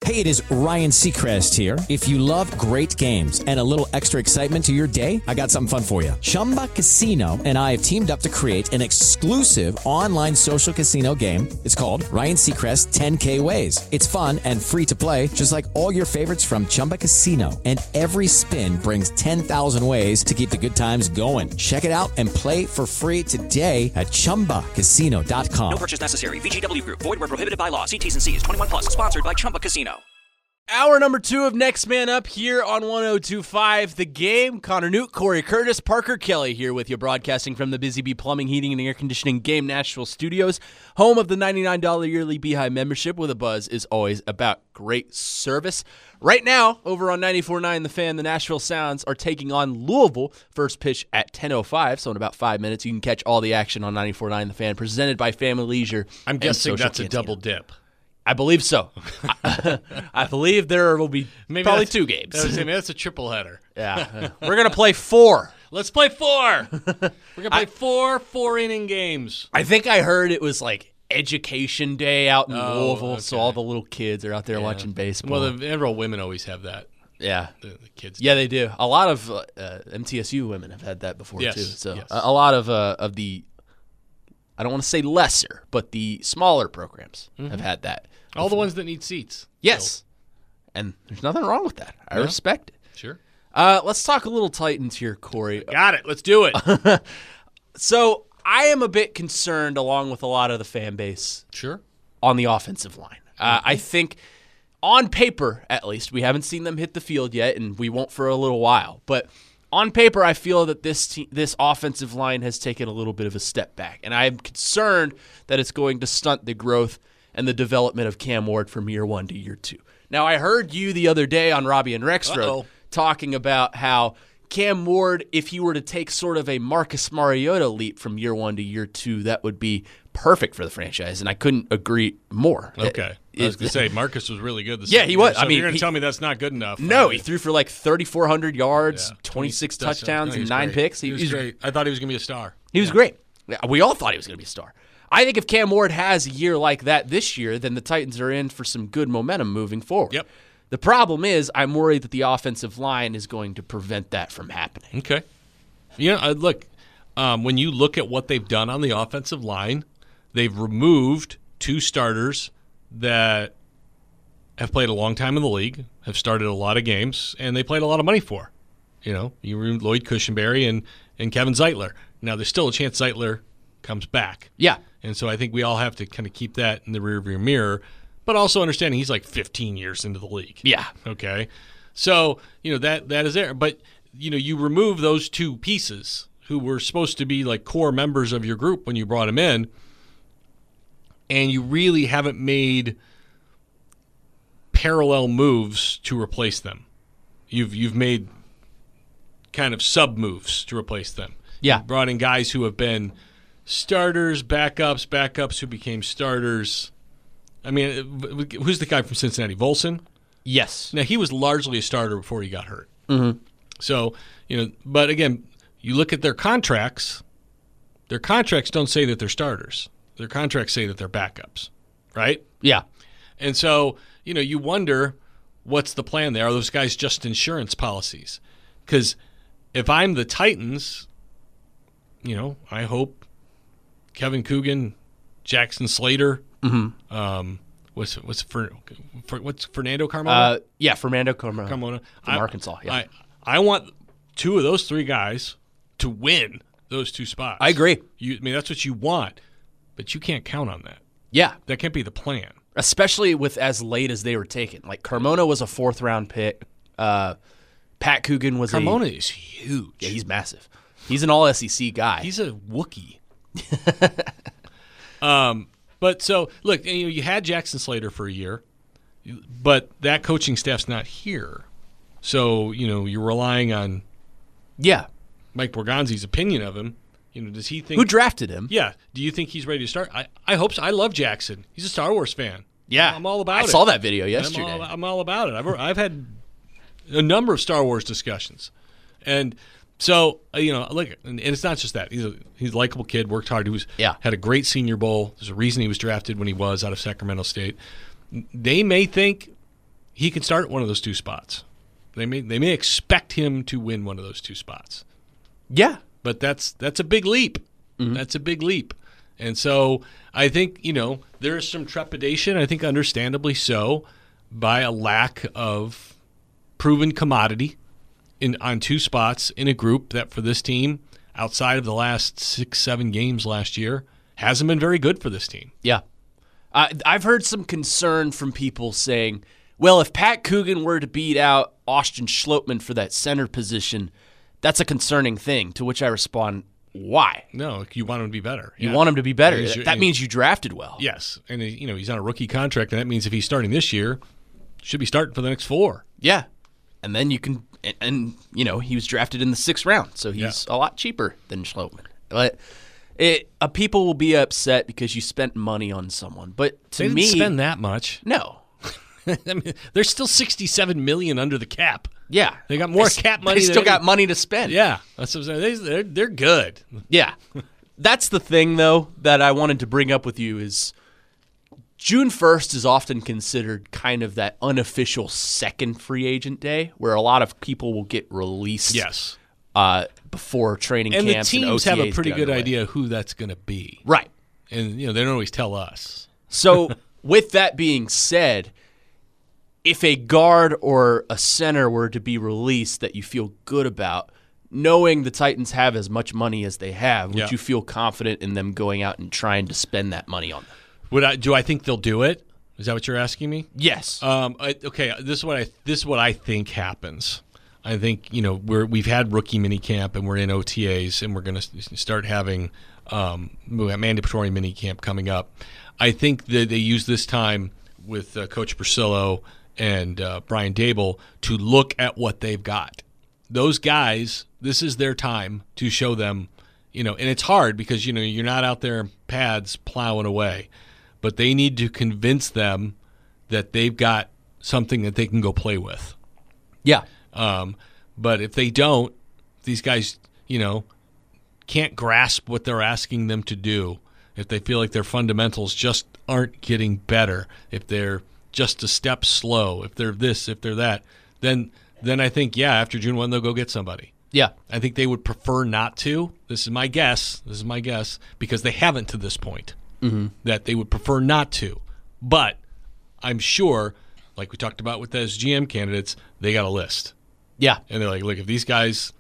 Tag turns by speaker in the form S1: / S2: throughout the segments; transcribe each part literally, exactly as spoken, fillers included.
S1: Hey, it is Ryan Seacrest here. If you love great games and a little extra excitement to your day, I got something fun for you. Chumba Casino and I have teamed up to create an exclusive online social casino game. It's called Ryan Seacrest ten K Ways. It's fun and free to play, just like all your favorites from Chumba Casino. And every spin brings ten thousand ways to keep the good times going. Check it out and play for free today at chumba casino dot com.
S2: No purchase necessary. V G W Group. Void where prohibited by law. See T's and C's. twenty-one plus. Sponsored by Chumba Casino.
S3: Hour number two of Next Man Up here on one oh two point five The Game. Connor Newt, Corey Curtis, Parker Kelly here with you, broadcasting from the Busy Bee Plumbing, Heating, and Air Conditioning Game Nashville Studios, home of the ninety-nine dollars yearly Beehive membership, where the buzz is always about great service. Right now, over on ninety-four point nine The Fan, the Nashville Sounds are taking on Louisville. First pitch at ten oh five, so in about five minutes you can catch all the action on ninety-four point nine The Fan, presented by Family Leisure.
S4: I'm guessing that's
S3: Cantina.
S4: a double dip.
S3: I believe so. I, I believe there will be
S4: Maybe
S3: probably
S4: that's-
S3: two games.
S4: I was saying, maybe that's a triple header.
S3: Yeah, we're going to play four.
S4: Let's play four. We're going to play I, four four-inning games.
S3: I think I heard it was like Education Day out in
S4: oh,
S3: Louisville,
S4: okay.
S3: so all the little kids are out there
S4: yeah.
S3: watching baseball.
S4: Well, the Enroll women always have that.
S3: Yeah.
S4: The, the kids.
S3: Yeah, they do. A lot of uh, M T S U women have had that before,
S4: yes.
S3: too. So
S4: yes.
S3: a, a lot of uh, of the, I don't want to say lesser, but the smaller programs mm-hmm. have had that.
S4: All the ones that need seats.
S3: Yes.
S4: So.
S3: And there's nothing wrong with that. I
S4: yeah.
S3: respect it.
S4: Sure.
S3: Uh, let's talk a little Titans here, Corey.
S4: Got it. Let's do it.
S3: So I am a bit concerned, along with a lot of the fan base,
S4: sure,
S3: on the offensive line. Uh, mm-hmm. I think, on paper at least, we haven't seen them hit the field yet, and we won't for a little while. But on paper, I feel that this te- this offensive line has taken a little bit of a step back, and I'm concerned that it's going to stunt the growth and the development of Cam Ward from year one to year two. Now, I heard you the other day on Robbie and Rexroad talking about how Cam Ward, if he were to take sort of a Marcus Mariota leap from year one to year two, that would be perfect for the franchise, and I couldn't agree more.
S4: Okay. It, I was going to say, Marcus was really good this
S3: Yeah, he
S4: year,
S3: was.
S4: So
S3: I mean,
S4: you're going to
S3: he,
S4: tell me that's not good enough.
S3: No,
S4: uh,
S3: he threw for like thirty-four hundred yards,
S4: yeah,
S3: twenty-six
S4: twenty
S3: touchdowns,
S4: no,
S3: and nine
S4: great.
S3: picks.
S4: He,
S3: he
S4: was,
S3: was
S4: great. I thought he was going to be a star.
S3: He was
S4: yeah.
S3: great. We all thought he was going to be a star. I think if Cam Ward has a year like that this year, then the Titans are in for some good momentum moving forward.
S4: Yep.
S3: The problem is I'm worried that the offensive line is going to prevent that from happening.
S4: Okay. Yeah, uh, look, um, when you look at what they've done on the offensive line, they've removed two starters that have played a long time in the league, have started a lot of games, and they played a lot of money for. You know, you removed Lloyd Cushenberry and, and Kevin Zeitler. Now, there's still a chance Zeitler comes back.
S3: Yeah.
S4: And so I think we all have to kind of keep that in the rearview mirror, but also understanding he's like fifteen years into the league.
S3: Yeah.
S4: Okay. So, you know, that that is there. But, you know, you remove those two pieces who were supposed to be like core members of your group when you brought them in, and you really haven't made parallel moves to replace them. You've you've made kind of sub moves to replace them.
S3: Yeah.
S4: You brought in guys who have been starters, backups, backups who became starters. I mean, who's the guy from Cincinnati? Volson?
S3: Yes.
S4: Now, he was largely a starter before he got hurt.
S3: Mm-hmm.
S4: So, you know, but again, you look at their contracts, their contracts don't say that they're starters. Their contracts say that they're backups, right?
S3: Yeah.
S4: And so, you know, you wonder what's the plan there. Are those guys just insurance policies? Because if I'm the Titans, you know, I hope Kevin Coogan, Jackson Slater,
S3: mm-hmm.
S4: um, what's what's for, for what's Fernando Carmona?
S3: Uh, yeah, Fernando Carmona,
S4: Carmona
S3: from
S4: I,
S3: Arkansas. Yeah,
S4: I I want two of those three guys to win those two spots.
S3: I agree.
S4: You, I mean, that's what you want, but you can't count on that.
S3: Yeah,
S4: that can't be the plan.
S3: Especially with as late as they were taken. Like Carmona was a fourth round pick. Uh, Pat Coogan was
S4: Carmona
S3: a,
S4: is huge.
S3: Yeah, he's massive. He's an all S E C guy.
S4: He's a Wookiee. um, but so look, you know, you had Jackson Slater for a year, but that coaching staff's not here. So you know you're relying on,
S3: yeah,
S4: Mike Borgonzi's opinion of him. You know, does he think
S3: who drafted him?
S4: Yeah. Do you think he's ready to start? I, I hope so. I love Jackson. He's a Star Wars fan.
S3: Yeah,
S4: I'm all about
S3: I
S4: it.
S3: I saw that video yesterday.
S4: I'm all, I'm all about it. I've I've had a number of Star Wars discussions, and so you know, look, and it's not just that. He's a he's a likable kid, worked hard. He was
S3: yeah.
S4: had a great Senior Bowl. There's a reason he was drafted when he was out of Sacramento State. They may think he can start one of those two spots. They may they may expect him to win one of those two spots.
S3: Yeah.
S4: But that's that's a big leap. Mm-hmm. That's a big leap. And so I think, you know, there is some trepidation, I think understandably so, by a lack of proven commodity in on two spots in a group that for this team, outside of the last six, seven games last year, hasn't been very good for this team.
S3: Yeah. Uh, I've heard some concern from people saying, well, if Pat Coogan were to beat out Austin Schlottmann for that center position, that's a concerning thing, to which I respond, why?
S4: No, you want him to be better.
S3: You
S4: yeah.
S3: want him to be better.
S4: And
S3: That, that means you drafted well.
S4: Yes, and you know he's on a rookie contract, and that means if he's starting this year, should be starting for the next four.
S3: Yeah, and then you can, and, and you know he was drafted in the sixth round, so he's yeah. a lot cheaper than Schlottmann. But it, uh, people will be upset because you spent money on someone. But to
S4: they didn't
S3: me,
S4: spend that much.
S3: No.
S4: I mean, they're still sixty-seven million dollars under the cap.
S3: Yeah,
S4: they got more
S3: they,
S4: cap money.
S3: They still got money to spend.
S4: Yeah, that's what I'm saying. They, they're they're good.
S3: Yeah, that's the thing though that I wanted to bring up with you is June first is often considered kind of that unofficial second free agent day where a lot of people will get released.
S4: Yes,
S3: uh, before training
S4: and
S3: camps
S4: the teams
S3: and O T As
S4: have a pretty good
S3: underway.
S4: idea who that's going to be.
S3: Right,
S4: and you know they don't always tell us.
S3: So with that being said, if a guard or a center were to be released that you feel good about, knowing the Titans have as much money as they have, would
S4: yeah.
S3: you feel confident in them going out and trying to spend that money on them?
S4: Would I? Do I think they'll do it? Is that what you're asking me?
S3: Yes.
S4: Um, I, okay. This is what I. This is what I think happens. I think you know we're we've had rookie minicamp and we're in O T As and we're going to start having um, mandatory minicamp coming up. I think that they use this time with uh, Coach Priscillo and uh, Brian Dable to look at what they've got. Those guys, this is their time to show them, you know, and it's hard because, you know, you're not out there in pads plowing away, but they need to convince them that they've got something that they can go play with.
S3: Yeah.
S4: Um, but if they don't, these guys, you know, can't grasp what they're asking them to do, if they feel like their fundamentals just aren't getting better, if they're just a step slow, if they're this, if they're that, then then I think, yeah, after June first, they'll go get somebody.
S3: Yeah.
S4: I think they would prefer not to. This is my guess. This is my guess because they haven't to this point, mm-hmm. that they would prefer not to. But I'm sure, like we talked about with those G M candidates, they got a list.
S3: Yeah.
S4: And they're like, look, if these guys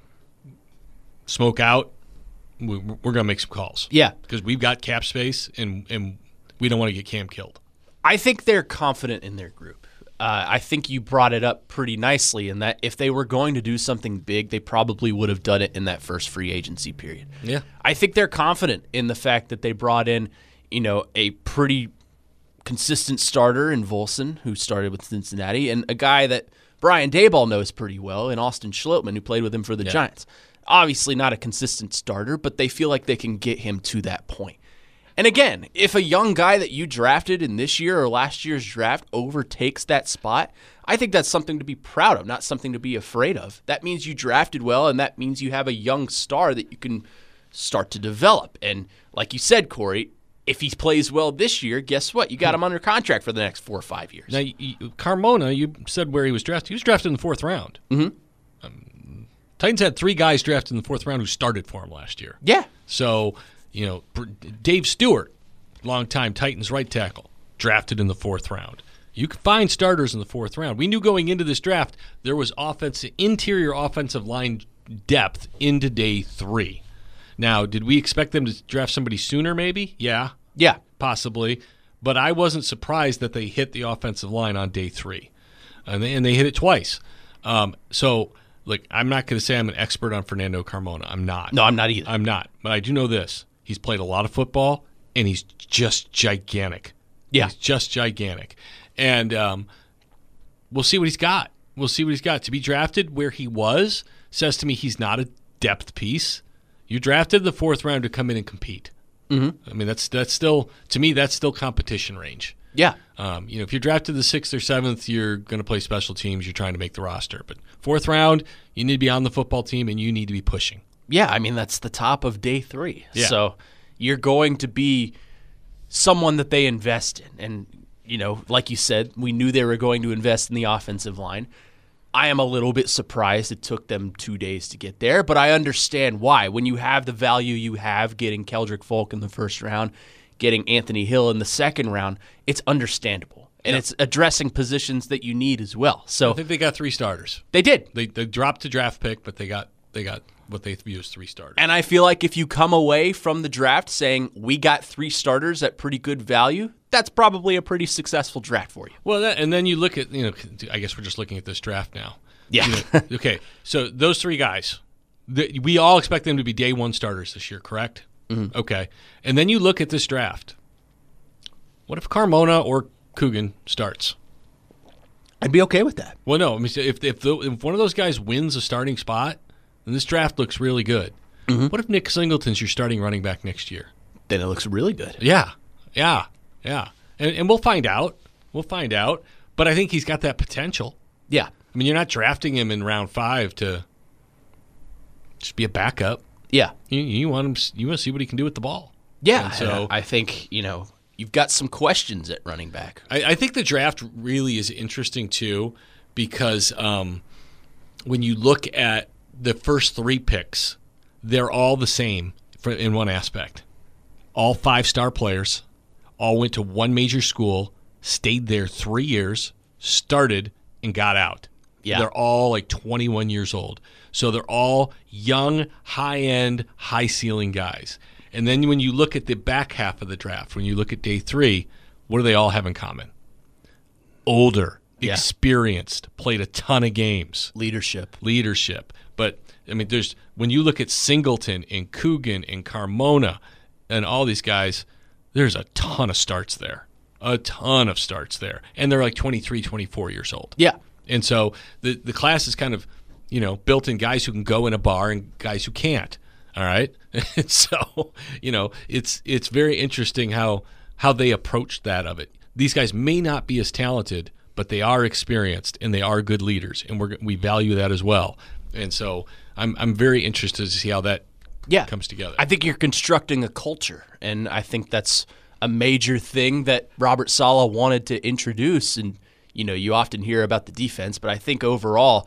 S4: smoke out, we, we're going to make some calls.
S3: Yeah.
S4: Because we've got cap space and, and we don't want to get Cam killed.
S3: I think they're confident in their group. Uh, I think you brought it up pretty nicely in that if they were going to do something big, they probably would have done it in that first free agency period.
S4: Yeah.
S3: I think they're confident in the fact that they brought in, you know, a pretty consistent starter in Volson, who started with Cincinnati, and a guy that Brian Daboll knows pretty well in Austin Schlottmann, who played with him for the
S4: yeah.
S3: Giants. Obviously not a consistent starter, but they feel like they can get him to that point. And again, if a young guy that you drafted in this year or last year's draft overtakes that spot, I think that's something to be proud of, not something to be afraid of. That means you drafted well, and that means you have a young star that you can start to develop. And like you said, Corey, if he plays well this year, guess what? You got him under contract for the next four or five years.
S4: Now, you, Carmona, you said where he was drafted. He was drafted in the fourth round.
S3: Mm-hmm.
S4: Um, Titans had three guys drafted in the fourth round who started for him last year.
S3: Yeah.
S4: So, you know, Dave Stewart, longtime Titans right tackle, drafted in the fourth round. You can find starters in the fourth round. We knew going into this draft there was offensive, interior offensive line depth into day three. Now, did we expect them to draft somebody sooner maybe? Yeah.
S3: Yeah.
S4: Possibly. But I wasn't surprised that they hit the offensive line on day three. And they, and they hit it twice. Um, so, look, I'm not going to say I'm an expert on Fernando Carmona. I'm not.
S3: No, I'm not either.
S4: I'm not. But I do know this. He's played a lot of football, and he's just gigantic.
S3: Yeah.
S4: He's just gigantic. And um, we'll see what he's got. We'll see what he's got. To be drafted where he was says to me he's not a depth piece. You drafted the fourth round to come in and compete. Mm-hmm. I mean, that's that's still, to me, that's still competition range.
S3: Yeah.
S4: Um, you know, if you're drafted the sixth or seventh, you're going to play special teams. You're trying to make the roster. But fourth round, you need to be on the football team, and you need to be pushing.
S3: Yeah, I mean, that's the top of day three.
S4: Yeah.
S3: So you're going to be someone that they invest in. And you know, like you said, we knew they were going to invest in the offensive line. I am a little bit surprised it took them two days to get there, but I understand why. When you have the value you have, getting Keldrick Folk in the first round, getting Anthony Hill in the second round, it's understandable. And yep. it's addressing positions that you need as well. So
S4: I think they got three starters.
S3: They did.
S4: They they dropped a draft pick, but they got they got what they view as three starters.
S3: And I feel like if you come away from the draft saying we got three starters at pretty good value, that's probably a pretty successful draft for you.
S4: Well, that, and then you look at, you know, I guess we're just looking at this draft now.
S3: Yeah.
S4: You know, okay, so those three guys, the, we all expect them to be day one starters this year, correct?
S3: Mm-hmm.
S4: Okay. And then you look at this draft. What if Carmona or Coogan starts?
S3: I'd be okay with that.
S4: Well, no. I mean, if if, the, if one of those guys wins a starting spot, then this draft looks really good. Mm-hmm. What if Nick Singleton's your starting running back next year?
S3: Then it looks really good.
S4: Yeah, yeah, yeah. And, and we'll find out. We'll find out. But I think he's got that potential.
S3: Yeah.
S4: I mean, you're not drafting him in round five to just be a backup.
S3: Yeah.
S4: You, you want him. You want to see what he can do with the ball.
S3: Yeah.
S4: And so
S3: I think, you know, you've got some questions at running back.
S4: I, I think the draft really is interesting, too, because um, when you look at the first three picks, they're all the same for, in one aspect. All five-star players, all went to one major school, stayed there three years, started, and got out.
S3: Yeah.
S4: They're all like twenty-one years old. So they're all young, high-end, high-ceiling guys. And then when you look at the back half of the draft, when you look at day three, what do they all have in common? Older,
S3: yeah.
S4: experienced, played a ton of games.
S3: Leadership.
S4: Leadership. But, I mean, there's when you look at Singleton and Coogan and Carmona and all these guys, there's a ton of starts there. A ton of starts there. And they're like twenty-three, twenty-four years old.
S3: Yeah.
S4: And so the the class is kind of, you know, built in guys who can go in a bar and guys who can't. All right? And so, you know, it's it's very interesting how how they approach that of it. These guys may not be as talented, but they are experienced and they are good leaders, and we we value that as well. And so I'm I'm very interested to see how that
S3: yeah.
S4: comes together.
S3: I think you're constructing a culture, and I think that's a major thing that Robert Saleh wanted to introduce. And, you know, you often hear about the defense, but I think overall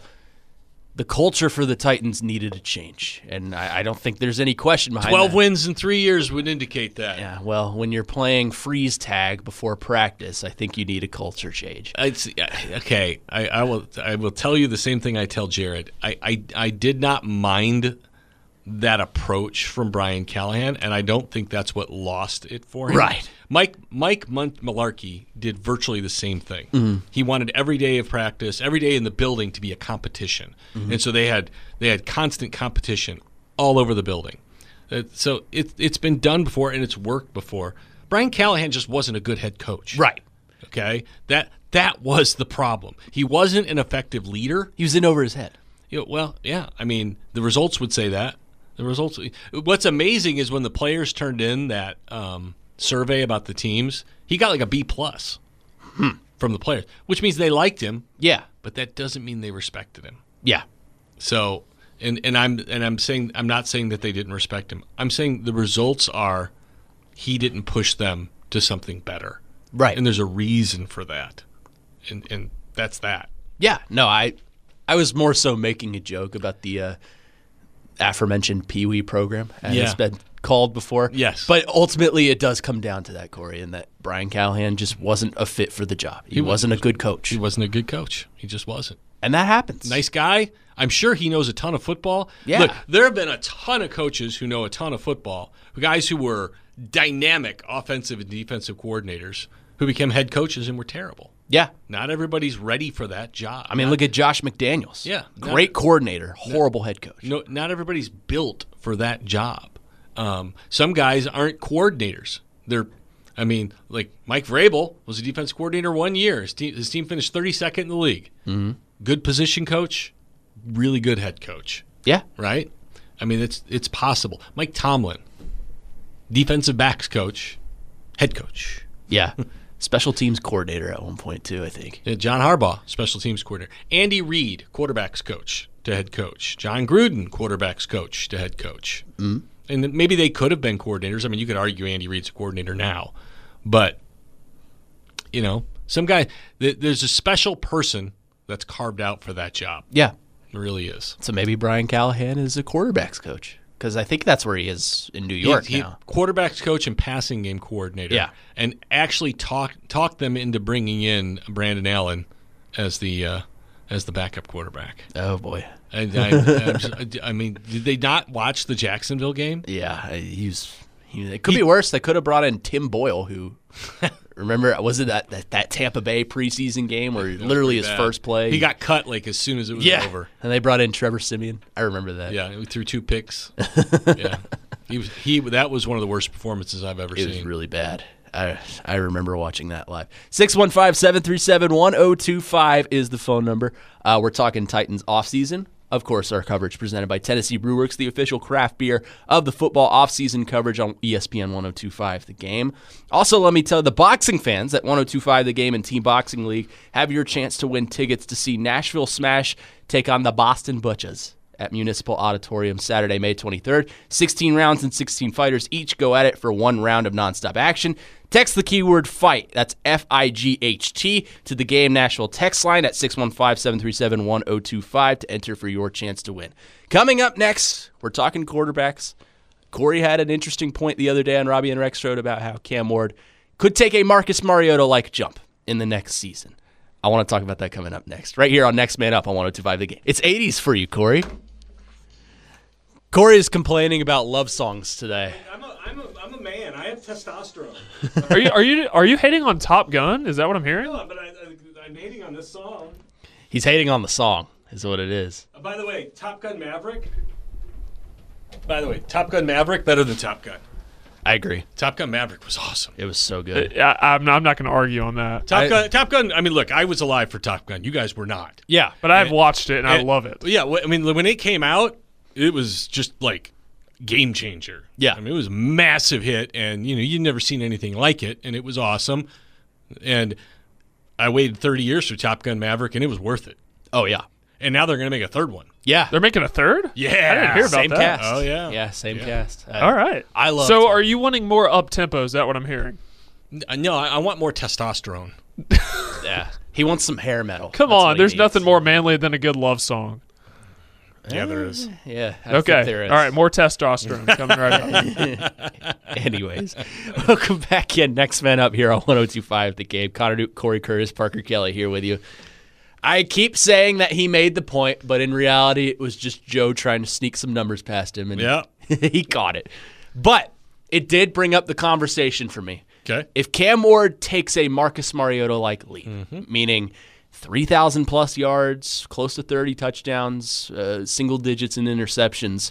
S3: the culture for the Titans needed a change, and I, I don't think there's any question behind
S4: Twelve
S3: that.
S4: wins in three years would indicate that.
S3: Yeah, well, when you're playing freeze tag before practice, I think you need a culture change.
S4: It's, okay, I, I will. I will tell you the same thing I tell Jared. I, I, I did not mind that approach from Brian Callahan, and I don't think that's what lost it for him.
S3: Right.
S4: Mike Mike Mularkey did virtually the same thing.
S3: Mm-hmm.
S4: He wanted every day of practice, every day in the building to be a competition, mm-hmm. and so they had they had constant competition all over the building. Uh, so it, it's been done before and it's worked before. Brian Callahan just wasn't a good head coach.
S3: Right.
S4: Okay. That that was the problem. He wasn't an effective leader.
S3: He was in over his head.
S4: You know, well, yeah. I mean, the results would say that. The results. What's amazing is when the players turned in that um, survey about the teams, he got like a B plus
S3: hmm.
S4: from the players, which means they liked him.
S3: Yeah,
S4: but that doesn't mean they respected him.
S3: Yeah.
S4: So, and and I'm and I'm saying I'm not saying that they didn't respect him. I'm saying the results are he didn't push them to something better.
S3: Right.
S4: And there's a reason for that, and and that's that.
S3: Yeah. No, I I was more so making a joke about the. Uh, aforementioned Pee Wee program, as
S4: yeah.
S3: it's been called before.
S4: Yes.
S3: But ultimately it does come down to that, Corey, and that Brian Callahan just wasn't a fit for the job. He, he wasn't was, a good coach.
S4: He wasn't a good coach. He just wasn't.
S3: And that happens.
S4: Nice guy. I'm sure he knows a ton of football.
S3: Yeah.
S4: Look, there have been a ton of coaches who know a ton of football, guys who were dynamic offensive and defensive coordinators who became head coaches and were terrible.
S3: Yeah.
S4: Not everybody's ready for that job.
S3: I mean,
S4: not,
S3: look at Josh McDaniels.
S4: Yeah.
S3: Great not, coordinator, horrible
S4: not,
S3: head coach.
S4: No, not everybody's built for that job. Um, some guys aren't coordinators. They're, I mean, like Mike Vrabel was a defense coordinator one year. His team, his team finished thirty-second in the league.
S3: Mm-hmm.
S4: Good position coach, really good head coach.
S3: Yeah.
S4: Right? I mean, it's it's possible. Mike Tomlin, defensive backs coach, head coach.
S3: Yeah. Special teams coordinator at one point, too, I think.
S4: Yeah, John Harbaugh, special teams coordinator. Andy Reid, quarterbacks coach to head coach. John Gruden, quarterbacks coach to head coach.
S3: Mm-hmm.
S4: And maybe they could have been coordinators. I mean, you could argue Andy Reid's a coordinator now. But, you know, Some guy, th- there's a special person that's carved out for that job.
S3: Yeah.
S4: It really is.
S3: So maybe Brian Callahan is a quarterbacks coach, because I think that's where he is in New York
S4: he, he,
S3: now.
S4: Quarterbacks coach and passing game coordinator.
S3: Yeah.
S4: And actually talk talk them into bringing in Brandon Allen as the uh, as the backup quarterback.
S3: Oh, boy.
S4: And I, I, just, I mean, did they not watch the Jacksonville game?
S3: Yeah, he's. He, it could he, be worse. They could have brought in Tim Boyle, who remember was it that, that, that Tampa Bay preseason game where literally his
S4: bad.
S3: first play
S4: he got cut like as soon as it was
S3: yeah.
S4: over.
S3: And they brought in Trevor Siemian. I remember that.
S4: Yeah, he threw two picks. yeah, he was he. That was one of the worst performances I've ever
S3: it
S4: seen.
S3: It was really bad. I I remember watching that live. six one five, seven three seven, one oh two five is the phone number. Uh, we're talking Titans offseason. Of course, our coverage presented by Tennessee Brewworks, the official craft beer of the football offseason coverage on E S P N one oh two five The Game. Also, let me tell the boxing fans at one oh two five The Game and Team Boxing League have your chance to win tickets to see Nashville Smash take on the Boston Butchers at Municipal Auditorium Saturday, May twenty-third. sixteen rounds and sixteen fighters each go at it for one round of nonstop action. Text the keyword FIGHT, that's F I G H T, to the Game Nashville text line at six one five, seven three seven, one oh two five to enter for your chance to win. Coming up next, we're talking quarterbacks. Corey had an interesting point the other day on Robbie and Rex Road about how Cam Ward could take a Marcus Mariota-like jump in the next season. I want to talk about that coming up next, right here on Next Man Up on one oh two five The Game. It's eighties for you, Corey. Corey is complaining about love songs today.
S5: I'm a, I'm a, I'm a man. I have testosterone.
S6: are you are you are you hating on Top Gun? Is that what I'm hearing?
S5: No, but I, I, I'm hating on this song.
S3: He's hating on the song, is what it is.
S5: Uh, by the way, Top Gun Maverick.
S4: By the way, Top Gun Maverick better than Top Gun.
S3: I agree.
S4: Top Gun Maverick was awesome.
S3: It was so good.
S6: Uh, I, I'm not, I'm not going to argue on that.
S4: Top
S3: I,
S4: Gun. Top Gun. I mean, look, I was alive for Top Gun. You guys were not.
S3: Yeah,
S6: but I've watched it and, and I love it.
S4: Yeah, I mean, when it came out, it was just like game changer.
S3: Yeah,
S4: I mean, it was a massive hit, and you know, you'd never seen anything like it, and it was awesome. And I waited thirty years for Top Gun Maverick, and it was worth it.
S3: Oh yeah.
S4: And now they're going to make a third one.
S3: Yeah,
S6: they're making a third.
S4: Yeah,
S6: I didn't hear about
S3: same
S6: that.
S3: Cast.
S4: Oh yeah,
S3: yeah, same
S4: yeah.
S3: cast. Uh,
S6: All right,
S3: I love.
S6: So,
S3: it.
S6: are you wanting more up tempo? Is that what I'm hearing?
S4: No, I, I want more testosterone.
S3: Yeah, he wants some hair metal.
S6: Come
S3: That's
S6: on, there's nothing more manly than a good love song.
S4: Yeah, there is.
S3: Yeah. I
S6: okay.
S3: There is.
S6: All right, more testosterone coming right up.
S3: Anyways, welcome back in. Next Man Up here on one oh two five The Game. Connor Duke, Corey Curtis, Parker Kelly here with you. I keep saying that he made the point, but in reality, it was just Joe trying to sneak some numbers past him, and
S4: yeah.
S3: he caught it. But it did bring up the conversation for me.
S4: Okay.
S3: If Cam Ward takes a Marcus Mariota-like leap, mm-hmm. meaning three thousand plus yards, close to thirty touchdowns, uh, single digits in interceptions,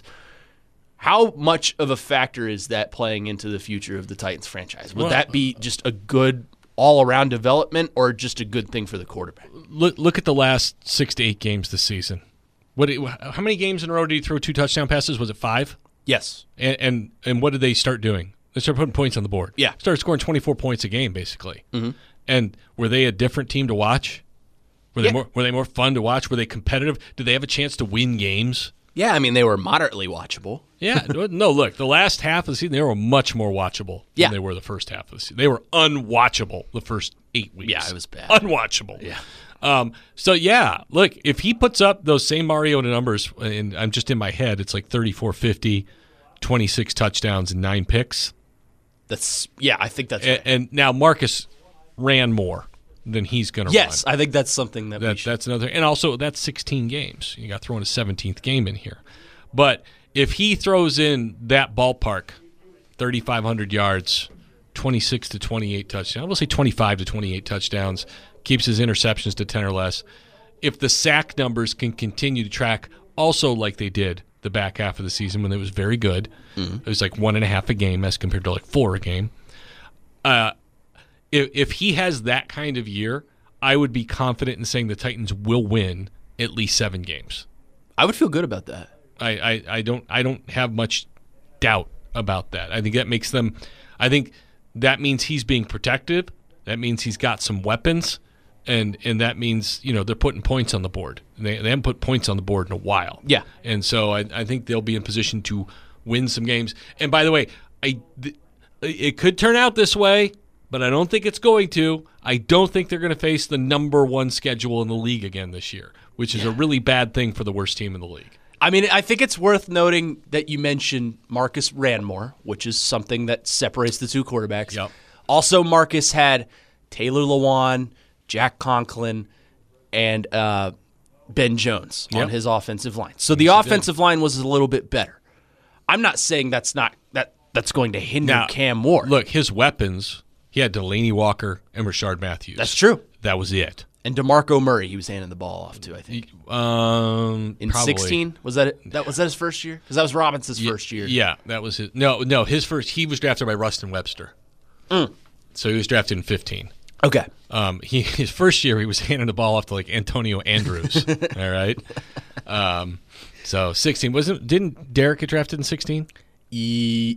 S3: how much of a factor is that playing into the future of the Titans franchise? Would
S4: well,
S3: that be just a good all-around development or just a good thing for the quarterback?
S4: Look, look at the last six to eight games this season. What? How many games in a row did he throw two touchdown passes? Was it five?
S3: Yes.
S4: And and, and what did they start doing? They started putting points on the board.
S3: Yeah.
S4: Started scoring twenty-four points a game, basically.
S3: Mm-hmm.
S4: And were they a different team to watch? Were they
S3: yeah.
S4: more? Were they more fun to watch? Were they competitive? Did they have a chance to win games?
S3: Yeah, I mean, they were moderately watchable.
S4: Yeah. No, look, the last half of the season, they were much more watchable
S3: yeah.
S4: than they were the first half of the season. They were unwatchable the first eight weeks.
S3: Yeah, it was bad.
S4: Unwatchable.
S3: Yeah.
S4: Um, so, yeah, look, if he puts up those same Mariota numbers, and I'm just in my head, it's like thirty-four fifty, twenty-six touchdowns, and nine picks.
S3: That's Yeah, I think that's
S4: and,
S3: right.
S4: And now Marcus ran more than he's going to
S3: yes,
S4: run.
S3: I think that's something that,
S4: that
S3: we should.
S4: That's another. And also, that's sixteen games. You got thrown a seventeenth game in here. But if he throws in that ballpark, thirty-five hundred yards, twenty-six to twenty-eight touchdowns, we'll say twenty-five to twenty-eight touchdowns, keeps his interceptions to ten or less, if the sack numbers can continue to track also like they did the back half of the season when it was very good, mm-hmm. it was like one and a half a game as compared to like four a game. Uh, if, if he has that kind of year, I would be confident in saying the Titans will win at least seven games.
S3: I would feel good about that.
S4: I, I, I don't I don't have much doubt about that. I think that makes them I think that means he's being protective. That means he's got some weapons, and and that means, you know, they're putting points on the board. They they haven't put points on the board in a while.
S3: Yeah.
S4: And so I, I think they'll be in position to win some games. And by the way, I th- it could turn out this way, but I don't think it's going to. I don't think they're going to face the number one schedule in the league again this year, which is yeah. a really bad thing for the worst team in the league.
S3: I mean, I think it's worth noting that you mentioned Marcus Ranmore, which is something that separates the two quarterbacks.
S4: Yep.
S3: Also, Marcus had Taylor Lewan, Jack Conklin, and uh, Ben Jones
S4: yep.
S3: on his offensive line. So the yes, offensive line was a little bit better. I'm not saying that's not that that's going to hinder
S4: now,
S3: Cam Moore.
S4: Look, his weapons, he had Delaney Walker and Rashard Matthews.
S3: That's true.
S4: That was it.
S3: And DeMarco Murray, he was handing the ball off to, I think.
S4: Um,
S3: in sixteen, was that it? That was that his first year? Because that was Robinson's
S4: yeah,
S3: first year.
S4: Yeah, that was his. No, no, his first. He was drafted by Rustin Webster.
S3: Mm.
S4: So he was drafted in fifteen.
S3: Okay.
S4: Um, he his first year he was handing the ball off to like Antonio Andrews. All right. Um, so sixteen wasn't didn't Derek get drafted in sixteen?
S3: E-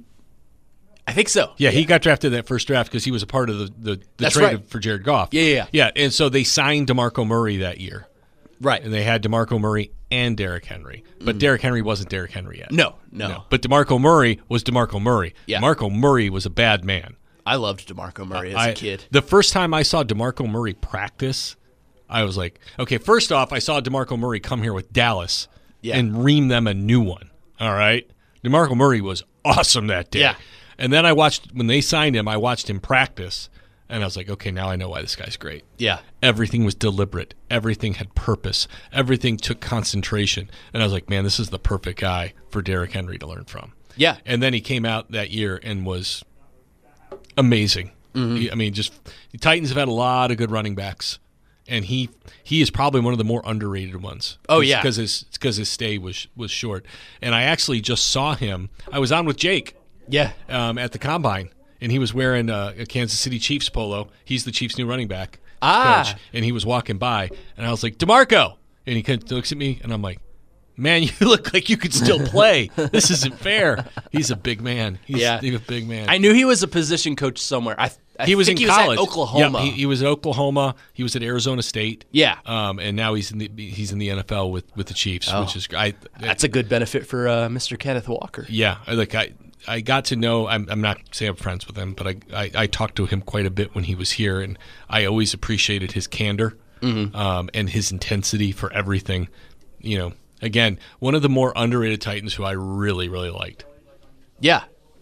S3: I think so.
S4: Yeah, yeah, he got drafted in that first draft because he was a part of the the, the trade
S3: right.
S4: for Jared Goff.
S3: Yeah, yeah, yeah.
S4: Yeah, and so they signed DeMarco Murray that year.
S3: Right.
S4: And they had DeMarco Murray and Derrick Henry. But mm. Derrick Henry wasn't Derrick Henry yet.
S3: No, no,
S4: no. But DeMarco Murray was DeMarco Murray.
S3: Yeah.
S4: DeMarco Murray was a bad man.
S3: I loved DeMarco Murray as
S4: I,
S3: a kid.
S4: The first time I saw DeMarco Murray practice, I was like, okay, first off, I saw DeMarco Murray come here with Dallas
S3: yeah.
S4: and ream them a new one. All right? DeMarco Murray was awesome that day.
S3: Yeah.
S4: And then I watched, when they signed him, I watched him practice, and I was like, okay, now I know why this guy's great.
S3: Yeah.
S4: Everything was deliberate. Everything had purpose. Everything took concentration. And I was like, man, this is the perfect guy for Derrick Henry to learn from.
S3: Yeah.
S4: And then he came out that year and was amazing.
S3: Mm-hmm.
S4: He, I mean, just the Titans have had a lot of good running backs, and he he is probably one of the more underrated ones.
S3: Oh yeah,
S4: because his because his stay was was short. And I actually just saw him. I was on with Jake.
S3: Yeah,
S4: um, at the combine, and he was wearing a, a Kansas City Chiefs polo. He's the Chiefs' new running back
S3: ah.
S4: coach, and he was walking by, and I was like, DeMarco, and he kind of looks at me, and I'm like, man, you look like you could still play. This isn't fair. He's a big man. He's,
S3: yeah,
S4: he's a big man.
S3: I knew he was a position coach somewhere. I, I
S4: he was
S3: think
S4: in
S3: he
S4: college,
S3: was at Oklahoma.
S4: Yeah, he, he was at Oklahoma. He was at Arizona State.
S3: Yeah,
S4: um, and now he's in the he's in the N F L with, with the Chiefs,
S3: oh.
S4: which is great.
S3: That's a good benefit for uh, Mister Kenneth Walker.
S4: Yeah, like I. I got to know, I'm, I'm not saying I'm friends with him, but I, I, I talked to him quite a bit when he was here, and I always appreciated his candor
S3: mm-hmm.
S4: um, and his intensity for everything. You know, again, one of the more underrated Titans who I really, really liked.
S3: Yeah.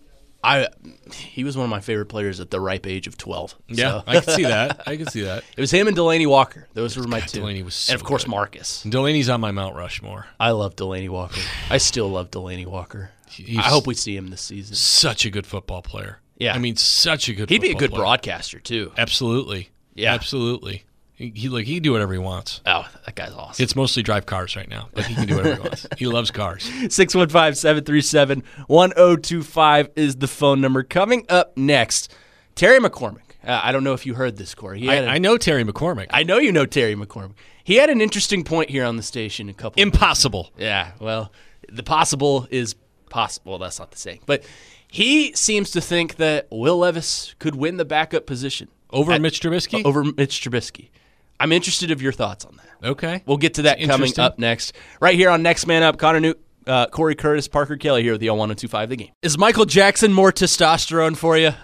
S3: I He was one of my favorite players at the ripe age of twelve.
S4: Yeah,
S3: so.
S4: I can see that. I can see that.
S3: It was him and Delaney Walker. Those were my
S4: God,
S3: two.
S4: Delaney was so
S3: and, of course,
S4: good.
S3: Marcus.
S4: Delaney's on my Mount Rushmore.
S3: I love Delaney Walker. I still love Delaney Walker.
S4: He's
S3: I hope we see him this season.
S4: Such a good football player.
S3: Yeah.
S4: I mean, such a good
S3: He'd be a good
S4: player.
S3: broadcaster, too.
S4: Absolutely.
S3: Yeah.
S4: Absolutely. He, he like he can do whatever he wants.
S3: Oh, that guy's awesome.
S4: It's mostly drive cars right now, but he can do whatever he wants. He loves cars.
S3: six one five, seven three seven, one zero two five is the phone number. Coming up next, Terry McCormick. Uh, I don't know if you heard this, Corey. He
S4: I,
S3: had a,
S4: I know Terry McCormick.
S3: I know you know Terry McCormick. He had an interesting point here on the station a couple
S4: Impossible.
S3: Of yeah, well, the possible is possible. Well, that's not the saying. But he seems to think that Will Levis could win the backup position.
S4: Over
S3: at,
S4: Mitch Trubisky?
S3: Over Mitch Trubisky. I'm interested of your thoughts on that.
S4: Okay.
S3: We'll get to that coming up next. Right here on Next Man Up, Connor Newt, uh, Corey Curtis, Parker Kelly here with the L one oh two five The Game. Is Michael Jackson more testosterone for you?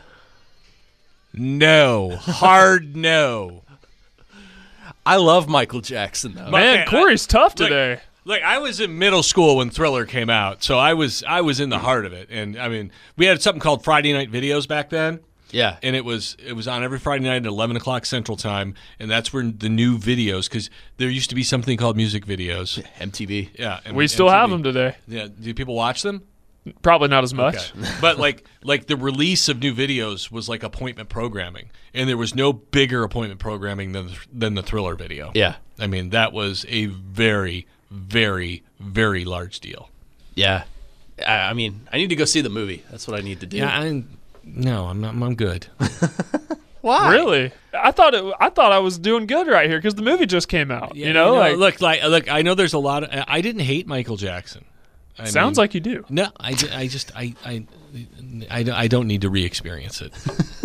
S4: No. Hard no.
S3: I love Michael Jackson, though.
S6: Man, Corey's tough
S4: look,
S6: today.
S4: Look, I was in middle school when Thriller came out, so I was I was in the heart of it. And, I mean, we had something called Friday Night Videos back then.
S3: Yeah.
S4: And it was it was on every Friday night at eleven o'clock Central Time, and that's where the new videos, because there used to be something called music videos.
S3: M T V.
S4: Yeah.
S6: We still
S4: M T V.
S6: have them today.
S4: Yeah. Do people watch them?
S6: Probably not as much.
S4: Okay. But like like the release of new videos was like appointment programming, and there was no bigger appointment programming than than the Thriller video.
S3: Yeah.
S4: I mean, that was a very, very, very large deal.
S3: Yeah. I, I mean, I need to go see the movie. That's what I need to do.
S4: Yeah, I, no, I'm not. I'm good.
S3: Why?
S6: Really? I thought it. I thought I was doing good right here because the movie just came out.
S4: Yeah,
S6: you know, like
S4: look, like look. I know there's a lot of. I didn't hate Michael Jackson. I
S6: sounds
S4: mean,
S6: like you do.
S4: No, I, I just I I, I, I don't need to re-experience it.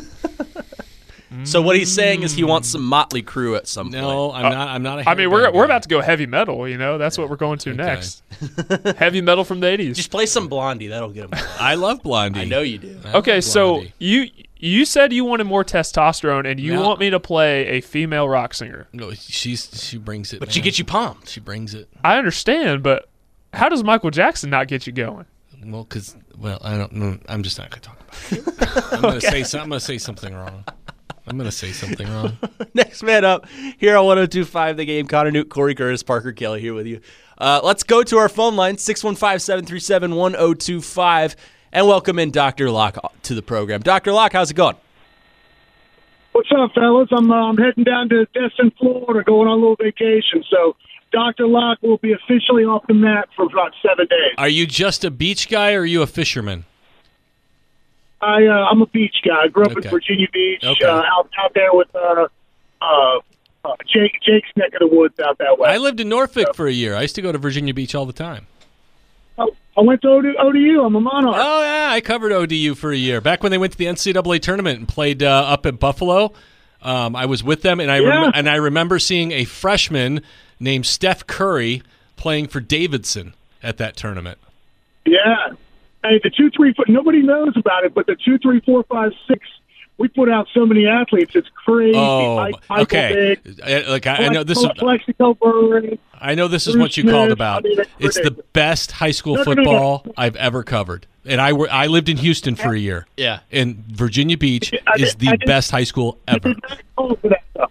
S3: So what he's saying is he wants some Motley Crue at some point.
S4: No, I'm not. I'm not. A
S6: I mean, we're
S4: guy.
S6: we're about to go heavy metal. You know, that's what we're going to
S4: Okay.
S6: next. Heavy metal from the eighties.
S3: Just play some Blondie. That'll get him.
S4: I love Blondie.
S3: I know you do.
S4: I love
S6: Okay, so
S4: Blondie.
S6: you You said you wanted more testosterone, and you
S4: No.
S6: want me to play a female rock singer.
S4: No, she's she brings it.
S3: But
S4: man.
S3: she gets you pumped.
S4: She brings it.
S6: I understand, but how does Michael Jackson not get you going?
S4: Well, because well, I don't know. I'm just not going to talk about it. I'm going to say some, I'm going to say something wrong. I'm going to say something wrong.
S3: Next man up here on one oh two point five The Game. Connor Newt, Corey Curtis, Parker Kelly here with you. Uh, let's go to our phone line, six one five, seven three seven, one oh two five, and welcome in Doctor Locke to the program. Doctor Locke, how's it going?
S7: What's up, fellas? I'm, uh, I'm heading down to Destin, Florida, going on a little vacation. So Doctor Locke will be officially off the mat for about seven days.
S4: Are you just a beach guy or are you a fisherman?
S7: I, uh, I'm a beach guy. I grew up
S4: Okay.
S7: in Virginia Beach,
S4: Okay.
S7: uh, out out there with uh, uh, uh, Jake, Jake's neck of the woods out that way.
S4: I lived in Norfolk for a year. I used to go to Virginia Beach all the time.
S7: I, I went to O D, O D U. I'm a Monarch.
S4: Oh, yeah, I covered O D U for a year. Back when they went to the N C double A tournament and played uh, up at Buffalo, um, I was with them, and I rem-
S7: Yeah.
S4: and I remember seeing a freshman named Steph Curry playing for Davidson at that tournament.
S7: Yeah. Hey, the two, three, four, nobody knows about it, but the two, three, four, five, six, we put out so many athletes. It's crazy.
S4: Oh,
S7: Mike- Michael
S4: okay.
S7: Vick,
S4: Uh, Like I, I know this is
S7: Plexico Burley.
S4: I know this is
S7: Bruce
S4: what you called
S7: Smith.
S4: about.
S7: I mean, it's
S4: It's the
S7: ridiculous.
S4: best high school
S7: No, no, no, no.
S4: football I've ever covered, and I were, I lived in Houston for a year.
S3: Yeah.
S4: And Virginia Beach
S7: I
S4: is
S7: did-
S4: the
S7: I did-
S4: best high school ever.
S7: Did not call for that stuff.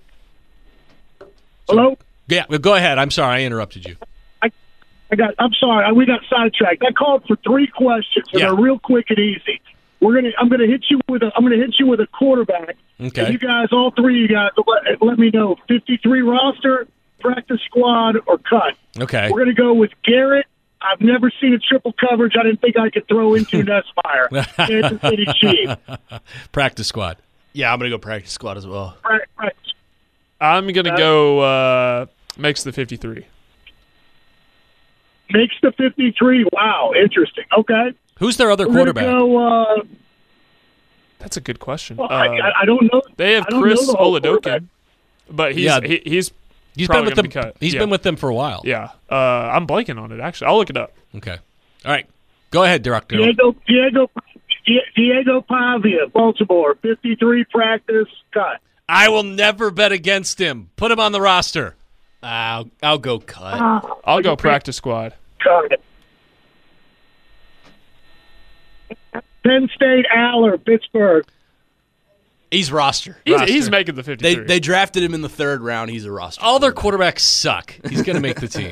S7: Hello?
S4: Yeah, well, go ahead. I'm sorry, I interrupted you.
S7: I got. I'm sorry. I- We got sidetracked. I called for three questions, and
S4: Yeah.
S7: they're real quick and easy. We're gonna. I'm gonna hit you with a. I'm gonna hit you with a quarterback.
S4: Okay.
S7: And you guys, all three of you guys, let, let me know. fifty-three roster, practice squad, or cut.
S4: Okay.
S7: We're gonna go with Garrett. I've never seen a triple coverage. I didn't think I could throw into Nessmeyer. Kansas City Chiefs.
S4: Practice squad.
S3: Yeah, I'm going to go practice squad as well.
S7: Pra- practice.
S6: I'm gonna go uh, makes the fifty-three.
S7: Makes the fifty-three. Wow, interesting. Okay.
S4: Who's their other
S7: We're gonna
S4: quarterback?
S7: Go, uh,
S6: That's a good question.
S7: well,
S6: Uh,
S7: I, I- I don't know.
S6: they have
S7: I don't
S6: Chris
S7: know the whole quarterback.
S6: Oladokin, but he's
S4: Yeah.
S6: he, he's
S4: He's been
S6: probably
S4: with
S6: gonna
S4: them.
S6: be cut.
S4: He's
S6: Yeah.
S4: been with them for a while.
S6: Yeah, uh, I'm blanking on it. Actually, I'll look it up.
S4: Okay. All right. Go ahead, Director.
S7: Diego, Diego, Die- Diego Pavia, Baltimore, fifty-three practice cut.
S4: I will never bet against him. Put him on the roster.
S3: I'll, I'll go cut.
S6: I'll go practice squad.
S7: Cut. Penn State, Aller, Pittsburgh.
S3: He's roster.
S6: He's,
S3: roster.
S6: he's making the
S3: They
S6: fifty-three.
S3: they drafted him in the third round. He's a roster.
S4: All their quarterbacks suck. He's going to make the team.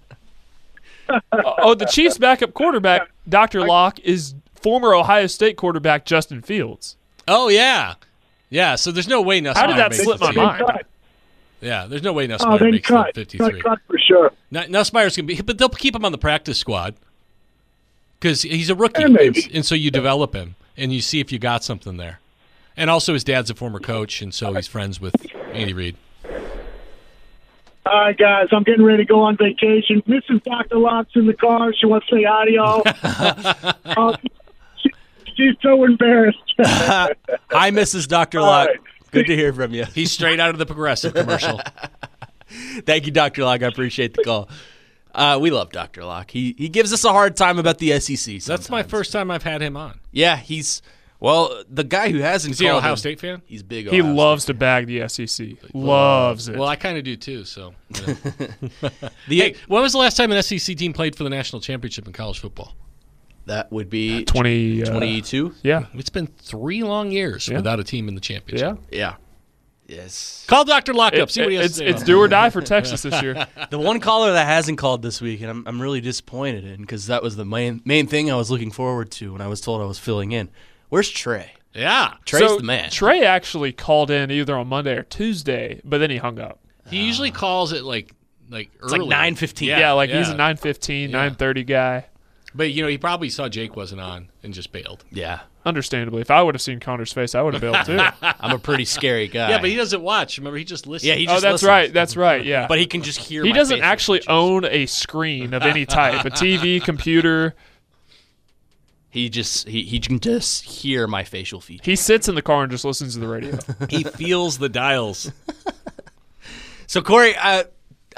S6: oh, the Chiefs' backup quarterback, Doctor Locke, is former Ohio State quarterback Justin Fields.
S4: Oh, yeah. Yeah, so there's no way Nussmeier
S6: How did that
S4: makes
S6: slip
S4: the
S6: my
S4: team.
S6: mind?
S7: Cut.
S4: Yeah, there's no way
S7: Oh,
S4: Nussmeier
S7: then
S4: makes
S7: cut.
S4: the fifty-three.
S7: Cut, cut for sure.
S4: N- Nussmeier's going to be, but they'll keep him on the practice squad because he's a rookie.
S7: Yeah, maybe.
S4: and, and so you develop him and you see if you got something there. And also his dad's a former coach, and so he's friends with Andy Reid.
S7: All right, guys, I'm getting ready to go on vacation. Missus Doctor Locke's in the car. She wants to say hi to y'all. uh, she, she's so embarrassed.
S3: Hi, Missus Doctor
S7: All
S3: Locke.
S7: right.
S3: Good to hear from you.
S4: He's straight out of the Progressive commercial.
S3: Thank you, Doctor Locke. I appreciate the call. Uh, we love Doctor Locke. He he gives us a hard time about the S E C.
S4: That's my
S3: sometimes.
S4: first time I've had him on.
S3: Yeah, he's well. The guy who hasn't
S4: Is he an
S3: called
S4: Ohio
S3: him,
S4: State fan?
S3: He's big.
S6: He
S3: Ohio
S6: loves
S3: State.
S6: to bag the S E C. Loves it.
S4: Well, I kind of do too. So, you know.
S3: The,
S4: Hey, when was the last time an S E C team played for the national championship in college football?
S3: that would be
S6: twenty, uh,
S3: twenty-two.
S6: Yeah,
S4: It's been three long years
S6: Yeah.
S4: without a team in the championship.
S6: yeah.
S3: Yeah. Yes.
S4: Call Doctor Locke up.
S6: It-
S4: See what he has
S6: it's
S4: to say.
S6: it's do or die for Texas this year.
S3: The one caller that hasn't called this week, and I'm I'm really disappointed in because that was the main main thing I was looking forward to when I was told I was filling in. Where's Trey?
S4: Yeah.
S3: Trey's
S6: so
S3: the man.
S6: Trey actually called in either on Monday or Tuesday, but then he hung up.
S4: He usually calls it like like
S3: It's
S4: early.
S3: like nine fifteen.
S6: Yeah, like he's a nine fifteen,
S4: Yeah.
S6: nine thirty guy.
S4: But you know, he probably saw Jake wasn't on and just bailed.
S3: Yeah.
S6: Understandably, if I would have seen Connor's face, I would have bailed too.
S3: I'm a pretty scary guy.
S4: Yeah, but he doesn't watch. Remember, he just listens.
S3: Yeah, he
S6: oh,
S3: just
S6: that's
S3: listens.
S6: right. That's right. Yeah.
S3: But he can just hear.
S6: he
S3: my
S6: doesn't
S3: facial
S6: actually
S3: features.
S6: own a screen of any type, a T V, computer.
S3: He just he, he can just hear my facial features.
S6: He sits in the car and just listens to the radio.
S4: he feels the dials.
S3: So Corey, I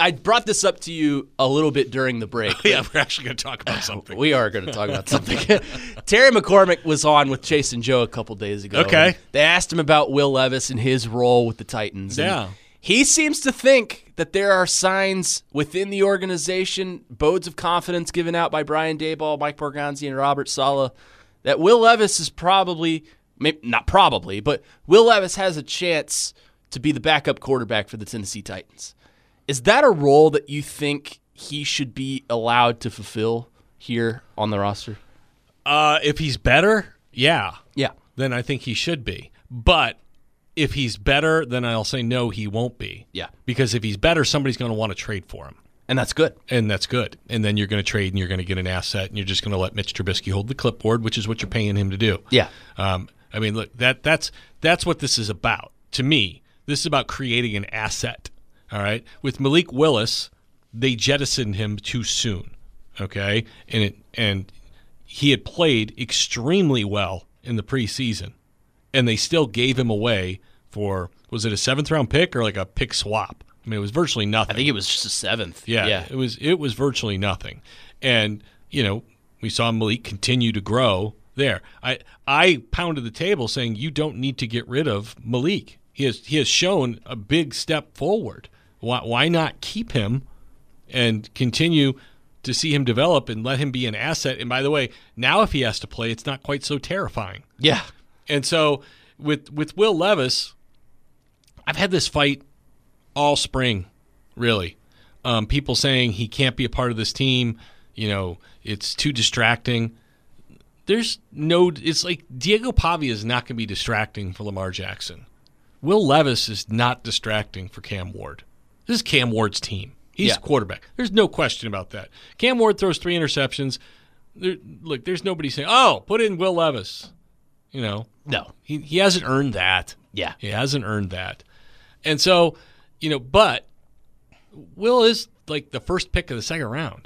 S3: I brought this up to you a little bit during the break.
S4: Yeah, we're actually going to talk about something.
S3: We are going to talk about something. Terry McCormick was on with Chase and Joe a couple days ago.
S4: Okay.
S3: They asked him about Will Levis and his role with the Titans. And
S4: Yeah.
S3: he seems to think that there are signs within the organization, bodes of confidence given out by Brian Daboll, Mike Borgonzi, and Robert Saleh, that Will Levis is probably, maybe not probably, but Will Levis has a chance to be the backup quarterback for the Tennessee Titans. Is that a role that you think he should be allowed to fulfill here on the roster?
S4: Uh, if he's better, yeah.
S3: Yeah.
S4: Then I think he should be. But if he's better, then I'll say no, he won't be.
S3: Yeah.
S4: Because if he's better, somebody's going to want to trade for him.
S3: And that's good.
S4: And that's good. And then you're going to trade and you're going to get an asset and you're just going to let Mitch Trubisky hold the clipboard, which is what you're paying him to do.
S3: Yeah.
S4: Um, I mean, look, that that's that's what this is about. To me, this is about creating an asset. All right. With Malik Willis, they jettisoned him too soon. Okay. And it and he had played extremely well in the preseason. And they still gave him away for, was it a seventh round pick or like a pick swap? I mean, it was virtually nothing.
S3: I think it was just a seventh.
S4: Yeah,
S3: yeah.
S4: it was it was virtually nothing. And, you know, we saw Malik continue to grow there. I I pounded the table saying you don't need to get rid of Malik. He has he has shown a big step forward. Why why not keep him and continue to see him develop and let him be an asset? And by the way, now if he has to play, it's not quite so terrifying.
S3: Yeah.
S4: And so with with Will Levis, I've had this fight all spring, really. Um, people saying he can't be a part of this team. You know, it's too distracting. There's no – it's like Diego Pavia is not going to be distracting for Lamar Jackson. Will Levis is not distracting for Cam Ward. This is Cam Ward's team. He's
S3: Yeah.
S4: quarterback. There's no question about that. Cam Ward throws three interceptions. There, look, there's nobody saying, oh, put in Will Levis. You know.
S3: No.
S4: He he hasn't earned that.
S3: Yeah.
S4: He hasn't earned that. And so, you know, but Will is like the first pick of the second round.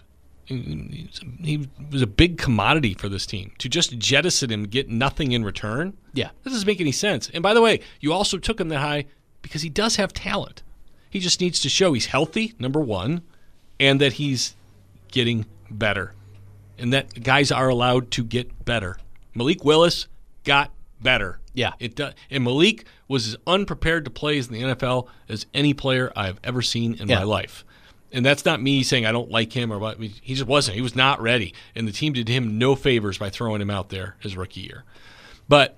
S4: He, he was a big commodity for this team. To just jettison him and get nothing in return,
S3: Yeah.
S4: that doesn't make any sense. And by the way, you also took him that high because he does have talent. He just needs to show he's healthy, number one, and that he's getting better. And that guys are allowed to get better. Malik Willis got better.
S3: Yeah.
S4: It does. And Malik was as unprepared to play in the N F L as any player I've ever seen in
S3: Yeah.
S4: my life. And that's not me saying I don't like him or what. I mean, he just wasn't. He was not ready. And the team did him no favors by throwing him out there his rookie year. But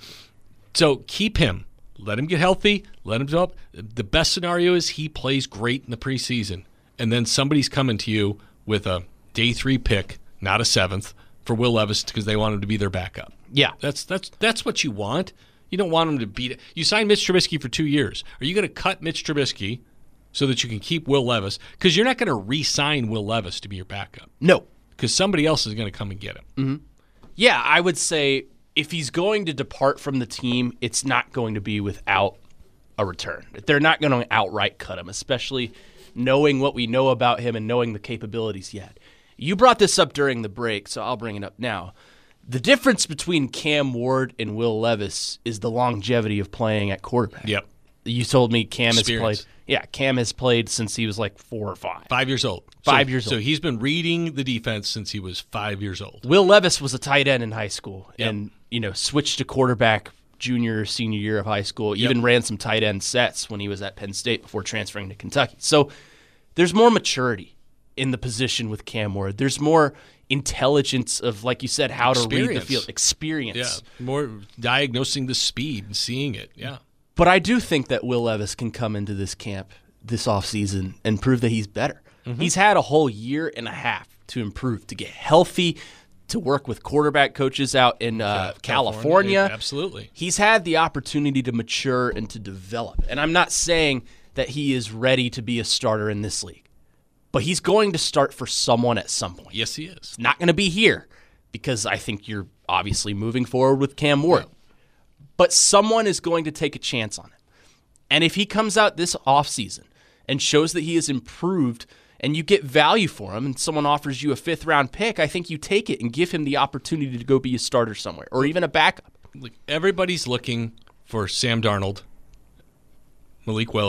S4: so keep him. Let him get healthy. Let him develop. The best scenario is he plays great in the preseason. And then somebody's coming to you with a day three pick, not a seventh, for Will Levis because they want him to be their backup.
S3: Yeah.
S4: That's that's that's what you want. You don't want him to beat it. You signed Mitch Trubisky for two years. Are you going to cut Mitch Trubisky so that you can keep Will Levis? Because you're not going to re-sign Will Levis to be your backup.
S3: No.
S4: Because somebody else is going to come and get him.
S3: Mm-hmm. Yeah, I would say if he's going to depart from the team, it's not going to be without a return. They're not going to outright cut him, especially knowing what we know about him and knowing the capabilities he had. You brought this up during the break, so I'll bring it up now. The difference between Cam Ward and Will Levis is the longevity of playing at quarterback.
S4: Yep.
S3: You told me Cam has
S4: Experience.
S3: played. Yeah, Cam has played since he was like four or five.
S4: Five years old.
S3: Five
S4: so,
S3: years old.
S4: So he's been reading the defense since he was five years old.
S3: Will Levis was a tight end in high school
S4: Yep.
S3: and, you know, switched to quarterback junior or senior year of high school, even ran some tight end sets when he was at Penn State before transferring to Kentucky. So there's more maturity in the position with Cam Ward. There's more intelligence of, like you said, how to read the
S4: Experience.
S3: field. Experience.
S4: Yeah. More diagnosing the speed and seeing it. Yeah.
S3: But I do think that Will Levis can come into this camp this offseason and prove that he's better. Mm-hmm. He's had a whole year and a half to improve, to get healthy, to work with quarterback coaches out in uh, California.
S4: California. Absolutely.
S3: He's had the opportunity to mature and to develop. And I'm not saying that he is ready to be a starter in this league, but he's going to start for someone at some point.
S4: Yes, he is.
S3: It's not going to be here because I think you're obviously moving forward with Cam Ward.
S4: Yeah.
S3: But someone is going to take a chance on him. And if he comes out this offseason and shows that he has improved and you get value for him and someone offers you a fifth-round pick, I think you take it and give him the opportunity to go be a starter somewhere or even a backup.
S4: Look, everybody's looking for Sam Darnold, Malik Willis,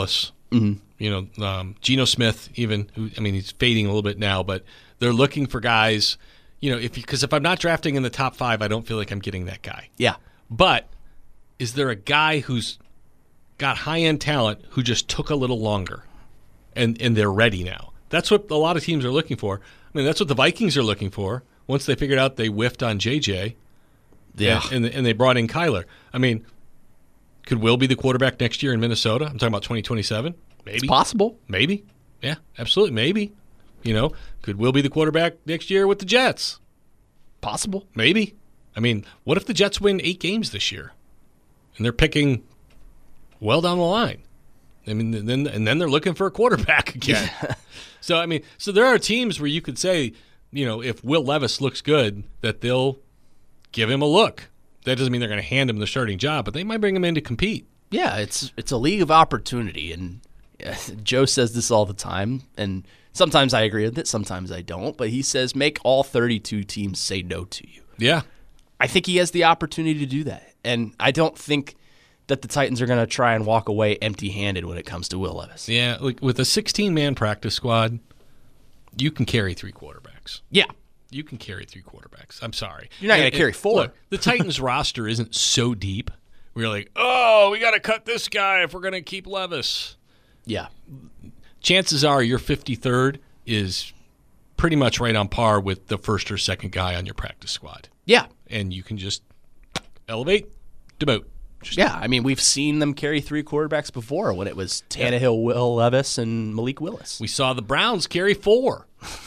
S4: Mm-hmm. You know, um, Geno Smith, even, who, I mean, he's fading a little bit now, but they're looking for guys, you know, if because if I'm not drafting in the top five, I don't feel like I'm getting that guy.
S3: Yeah.
S4: But is there a guy who's got high-end talent who just took a little longer and, and they're ready now? That's what a lot of teams are looking for. I mean, that's what the Vikings are looking for. Once they figured out they whiffed on J J,
S3: Yeah.
S4: and, and, and they brought in Kyler. I mean, could Will be the quarterback next year in Minnesota? I'm talking about twenty twenty-seven. Maybe.
S3: It's possible.
S4: Maybe. Yeah, absolutely. Maybe. You know, could Will be the quarterback next year with the Jets?
S3: Possible.
S4: Maybe. I mean, what if the Jets win eight games this year, and they're picking well down the line? I mean, then and then they're looking for a quarterback again. Yeah. So I mean, so there are teams where you could say, you know, if Will Levis looks good, that they'll give him a look. That doesn't mean they're going to hand him the starting job, but they might bring him in to compete.
S3: Yeah, it's it's a league of opportunity, and uh, Joe says this all the time, and sometimes I agree with it, sometimes I don't, but he says make all thirty-two teams say no to you.
S4: Yeah.
S3: I think he has the opportunity to do that, and I don't think that the Titans are going to try and walk away empty-handed when it comes to Will Levis.
S4: Yeah, like with a sixteen-man practice squad, you can carry three quarterbacks.
S3: Yeah.
S4: You can carry three quarterbacks. I'm sorry.
S3: You're not going
S4: And-
S3: to carry
S4: and
S3: four.
S4: Look, the Titans roster isn't so deep. We're like, oh, we got to cut this guy if we're going to keep Levis.
S3: Yeah.
S4: Chances are your fifty-third is pretty much right on par with the first or second guy on your practice squad.
S3: Yeah.
S4: And you can just elevate, demote. Just
S3: Yeah, I mean, we've seen them carry three quarterbacks before when it was Tannehill, Will Levis, and Malik Willis.
S4: We saw the Browns carry four.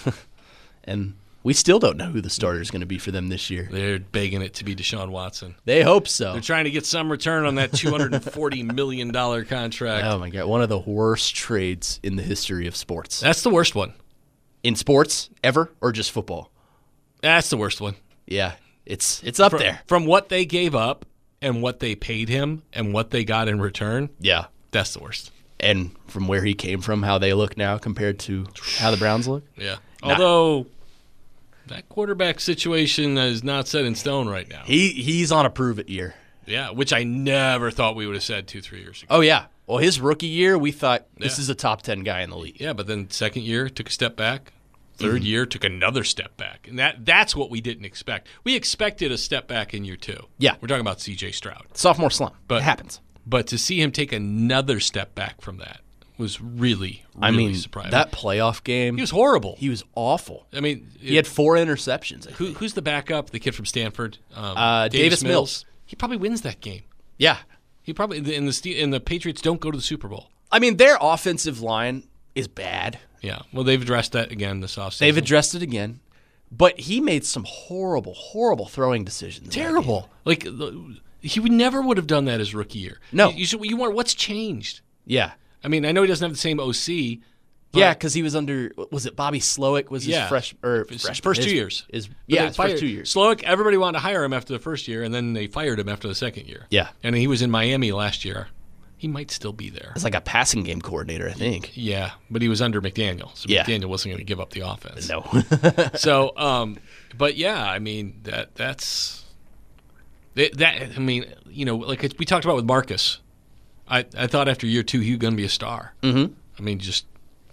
S3: And we still don't know who the starter is going to be for them this year.
S4: They're begging it to be Deshaun Watson.
S3: They hope so.
S4: They're trying to get some return on that two hundred forty million dollars contract.
S3: Oh, my God. One of the worst trades in the history of sports.
S4: That's the worst one.
S3: In sports, ever, or just football?
S4: That's the worst one.
S3: Yeah, it's it's up
S4: From,
S3: there.
S4: from what they gave up and what they paid him and what they got in return,
S3: Yeah.
S4: that's the worst.
S3: And from where he came from, how they look now compared to how the Browns look?
S4: Yeah. Although that quarterback situation is not set in stone right now.
S3: He He's on a prove-it year.
S4: Yeah, which I never thought we would have said two, three years ago.
S3: Oh, yeah. Well, his rookie year, we thought this
S4: Yeah.
S3: is a top ten guy in the league.
S4: Yeah, but then second year took a step back. Third year took another step back. And that that's what we didn't expect. We expected a step back in year two.
S3: Yeah.
S4: We're talking about C J Stroud.
S3: Sophomore slump.
S4: But
S3: it happens.
S4: But to see him take another step back from that was really, really
S3: I mean,
S4: surprising.
S3: that playoff game,
S4: he was horrible.
S3: he was awful.
S4: I mean,
S3: He had four interceptions. I
S4: who,
S3: think.
S4: who's the backup? The kid from Stanford, um,
S3: Uh, Davis Mills.
S4: He probably wins that game.
S3: Yeah.
S4: He probably and the Ste- and the Patriots don't go to the Super Bowl.
S3: I mean, their offensive line is bad.
S4: Yeah, well, they've addressed that again this offseason.
S3: They've addressed it again. But he made some horrible, horrible throwing decisions. in that
S4: terrible. Like he would never would have done that his rookie year.
S3: No.
S4: you, you should. You want what's changed?
S3: game. Yeah.
S4: I mean, I know he doesn't have the same O C. But
S3: Yeah, because he was under, was it Bobby Slowick was his
S4: Yeah.
S3: fresh, or
S4: His
S3: freshman?
S4: first two
S3: His-
S4: years.
S3: His,
S4: But
S3: yeah,
S4: they
S3: his
S4: fired-
S3: first two years.
S4: Slowick, everybody wanted to hire him after the first year, and then they fired him after the second year.
S3: Yeah.
S4: And he was in Miami last year. He might still be there.
S3: It's like a passing game coordinator, I think.
S4: Yeah, but he was under McDaniel, so
S3: Yeah.
S4: McDaniel wasn't going to give up the offense.
S3: No.
S4: So, um, but yeah, I mean that that's that. that I mean, you know, like we talked about with Marcus. I I thought after year two he was going to be a star. Mm-hmm. I mean, just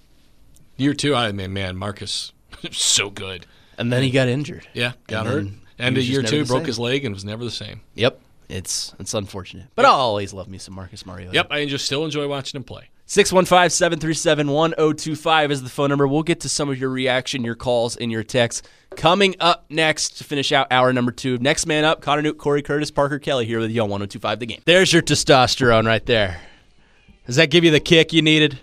S4: year two. I mean, man, Marcus so good.
S3: And then he got injured.
S4: Yeah, got
S3: And
S4: hurt.
S3: then
S4: End
S3: he
S4: of
S3: was
S4: year
S3: just
S4: two,
S3: never the
S4: broke
S3: same.
S4: his leg and was never the same.
S3: Yep. It's it's unfortunate. But I'll always love me some Marcus Mariota.
S4: Yep, I just still enjoy watching him play.
S3: six one five, seven three seven, one zero two five is the phone number. We'll get to some of your reaction, your calls, and your texts. Coming up next to finish out hour number two. Next man up, Connor Newt, Corey Curtis, Parker Kelly here with you on one oh two five The Game. There's your testosterone right there. Does that give you the kick you needed?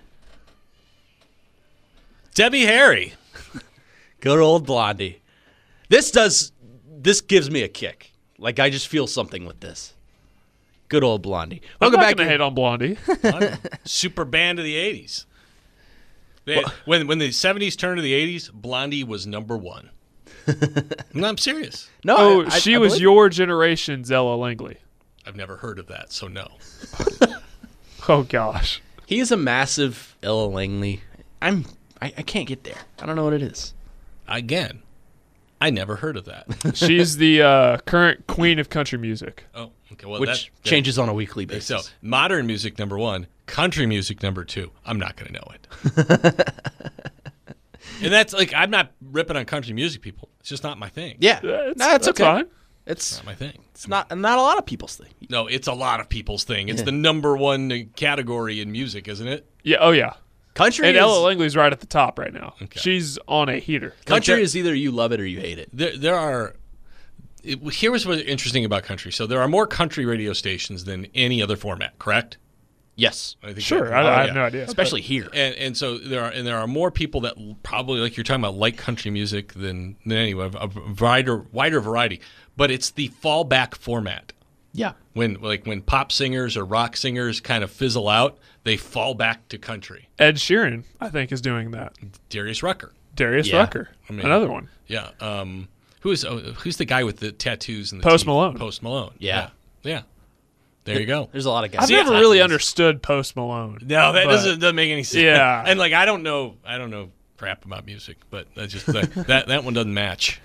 S4: Debbie Harry.
S3: Good old Blondie. This does, this gives me a kick. Like, I just feel something with this. Good old Blondie.
S6: I'm
S3: Welcome
S6: not
S3: back.
S6: going to hate on Blondie.
S4: Super band of the eighties. They, when when the seventies turned to the eighties, Blondie was number one. No, I'm serious.
S3: No,
S6: oh,
S3: I- I-
S6: she
S3: I
S6: was
S3: believe-
S6: your generation's Ella Langley.
S4: I've never heard of that, so no.
S6: Oh, gosh.
S3: He is a massive Ella Langley. I'm, I, I can't get there. I don't know what it is.
S4: Again, I never heard of that.
S6: She's the uh, current queen of country music.
S4: Oh, okay. Well,
S3: Which
S4: that,
S3: changes on a weekly basis.
S4: So modern music number one, country music number two. I'm not going to know it. And that's like I'm not ripping on country music people. It's just not my thing.
S3: Yeah,
S6: Yeah, it's-
S3: no, it's
S6: that's
S3: okay.
S6: fine.
S3: It's
S4: Not my thing.
S3: it's not not a lot of people's thing.
S4: No, it's a lot of people's thing. It's the number one category in music, isn't it?
S6: Yeah. Oh yeah.
S3: Country
S6: And
S3: is,
S6: Ella Langley's right at the top right now.
S4: Okay.
S6: She's on a heater.
S3: country
S4: there-
S3: is either you love it or you hate it.
S4: There, there are. It, here was what's interesting about country. So there are more country radio stations than any other format. Correct?
S3: Yes,
S4: I think
S6: Sure.
S4: that-
S6: I,
S4: oh,
S6: I have
S4: yeah.
S6: no idea.
S3: especially here.
S4: And and so there are and there are more people that l- probably like you're talking about like country music than than anyone a wider wider variety. But it's the fallback format.
S3: Yeah,
S4: When like when pop singers or rock singers kind of fizzle out, they fall back to country.
S6: Ed Sheeran, I think, is doing that.
S4: Darius Rucker.
S6: Darius
S3: Yeah.
S6: Rucker,
S4: I mean-
S6: another one.
S4: Yeah. Um, who is oh, who's the guy with the tattoos and the
S6: Post
S4: teeth?
S6: Malone.
S4: Post Malone.
S3: Yeah.
S4: Yeah. Yeah. There you go.
S3: there's a lot of guys.
S6: I've
S4: See,
S6: never
S4: I-
S6: really understood Post Malone.
S4: No, that
S6: But-
S4: doesn't doesn't make any sense.
S6: Yeah.
S4: And like I don't know I don't know crap about music, but that just that that, that one doesn't match.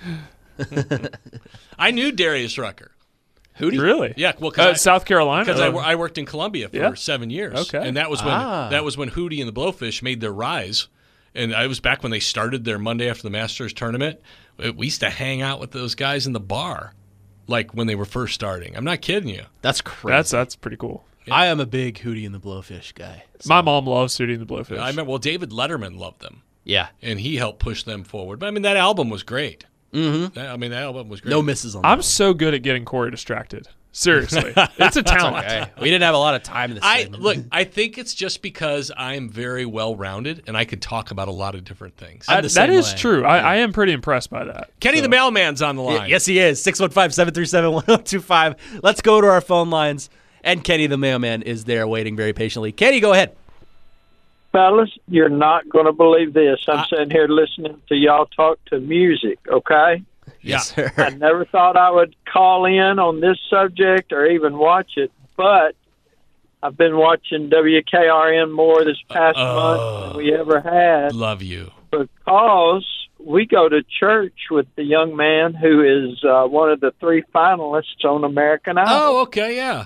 S4: I knew Darius Rucker.
S3: Hootie.
S6: Really?
S4: Yeah, well,
S6: Uh,
S4: because
S6: South Carolina.
S4: because I,
S6: Oh.
S4: wor- I worked in Columbia for
S6: Yeah.
S4: seven years.
S6: Okay.
S4: And that was when
S3: Ah.
S4: that was when Hootie and the Blowfish made their rise. And I was back when they started their Monday after the Masters tournament. We used to hang out with those guys in the bar, like when they were first starting. I'm not kidding you.
S3: That's crazy.
S6: That's that's pretty cool.
S3: I am a big Hootie and the Blowfish guy.
S6: My mom loves Hootie and the Blowfish.
S4: I remember. Well, David Letterman loved them,
S3: Yeah,
S4: and he helped push them forward. But I mean, that album was great. Mm-hmm. I mean, that album was great.
S3: no misses on.
S6: I'm
S3: that.
S6: so good at getting Corey distracted. Seriously, it's a talent.
S3: Okay. We didn't have a lot of time in this
S4: I
S3: segment.
S4: look. I think it's just because I'm very well rounded and I could talk about a lot of different things.
S3: I'm
S6: That-
S3: the
S6: that
S3: same
S6: is
S3: way.
S6: true. I, I am pretty impressed by that.
S4: Kenny the mailman's on the
S3: Y-
S4: line.
S3: Yes, he is. six one five, seven three seven, one oh two five. Let's go to our phone lines. And Kenny the mailman is there waiting very patiently. Kenny, go ahead.
S8: Fellas, you're not going to believe this. I'm sitting here listening to y'all talk to music, okay?
S3: Yes, sir.
S8: I never thought I would call in on this subject or even watch it, but I've been watching W K R N more this past
S4: Uh,
S8: month than we ever had
S4: Love you.
S8: because we go to church with the young man who is uh, one of the three finalists on American Idol.
S4: Oh, okay, yeah.